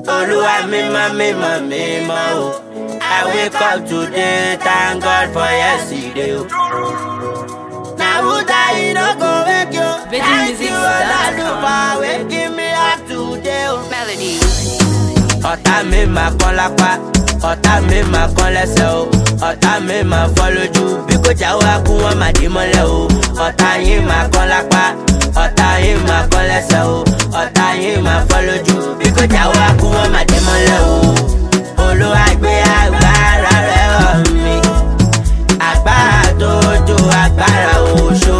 Olúwa mímọ́ o. I wake up today, thank God for yesterday. Now who die no go wake you. Thank you for waking me up today. Melody. Ọ̀tá mi máa kán lápá, ọ̀tá mi máa kán lẹ́sẹ̀ o. Ọ̀tá mi máa fọ́ lójú, bí kò jáwọ́ akú wọn máa dì mọ́lẹ̀ o. Ọ̀tá yín máa kán lápá, ọ̀tá yín máa kán lẹ́sẹ̀ o. Ọ̀tá yín máa fọ́ lójú, bí kò jáwọ́ akú wọn máa dì mọ́lẹ̀ o. Olúwa gbé agbára rẹ̀ hàn mí, agbára tó ju agbára oṣó,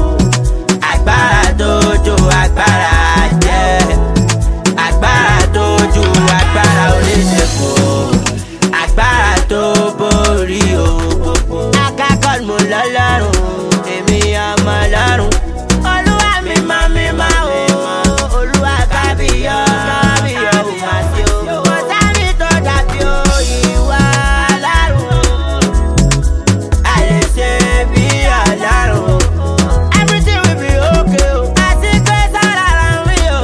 agbára tó ju agbára jẹ́, agbára tó ju agbára oníṣègùn, agbára tó borí òkòkò. Akákọ̀ọ́ mo lọ́lọ́run, èmi ọmọ lọ́run. Olúwa mímọ́ o, Olúwa kábíyọ̀ ò máa ṣe o. Kò sẹ́ni tó dàbí o, ìwà Ọlọ́run. A lè ṣe bí Ọlọ́run. Everything will be okay o. Àti pé sára ra mi o.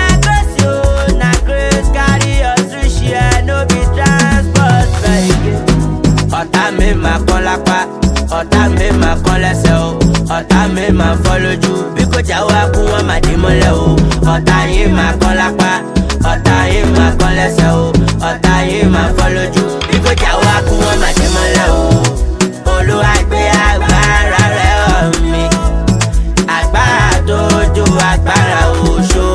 Na grace carry us reach here, no be transport vehicle. Ọ̀tá mi máa kán lápá, ọ̀tá mi máa kán lẹ́sẹ̀ o. Ọ̀tá mi máa fọ́ lójú, bí kò jáwọ́ akú wọn máa dì mọ́lẹ̀ o. Ọ̀tá yín máa kán lápá, ọ̀tá yín máa kán lẹ́sẹ̀ o. Ọ̀tá yín máa fọ́ lójú, bí kò jáwọ́ akú wọn máa dì mọ́lẹ̀ o. Olúwa gbé agbára rẹ̀ hàn mí, agbára tó ju agbára oṣó,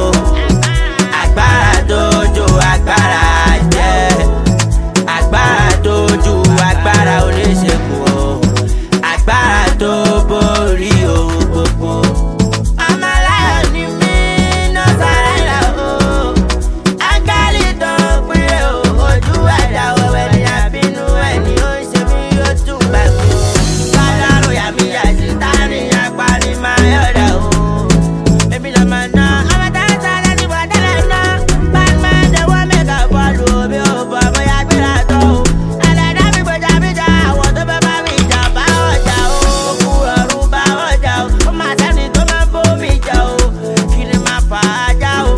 agbára tó ju agbára jẹ́, agbára tó ju agbára oníṣègùn o, agbára tó borí ohun gbogbo. Ọmọ aláyọ̀ ni mí, no surrender o. Áńgẹ́lì tó ń pín o, ojú ẹ̀dá wẹ̀wẹ̀ ni àbínú ẹni ó ń ṣe mí yóò tún gbà mí o. Kọ́lọ́run yà mí yà sí tání apá ni máa yọ̀dà o. Èmi lọ máa ná, ọmọ táyà láti bọ̀ tẹ́lẹ̀ ná. Batman the one make a bọ́ọ̀lù omi ò bọ̀ bóyá gbéra tó o. Ẹlẹ́dàá mi gbèjà mi jà, àwọn tó fẹ́ bá mi jà bá ọjà o. Kú ọ̀run bá ọjà o. Ó máa sẹ́ni tó máa ń bó mi jà o. Kí ni máa fà á já o?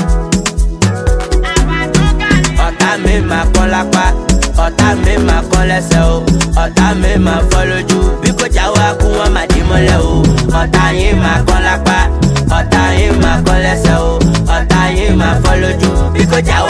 Ọ̀tá mi máa kán lápá, ọ̀tá mi máa kán lẹ́sẹ̀ o. Ọ̀tá mi máa fọ́ lójú, bí kò jáwọ́ akú wọn máa dì mọ́lẹ̀ o. Ọ̀tá yín máa kán lápá, ọ̀tá yín máa kán lẹ́sẹ̀ o. Ọ̀tá yín máa fọ́ lójú, bí kò jáwọ́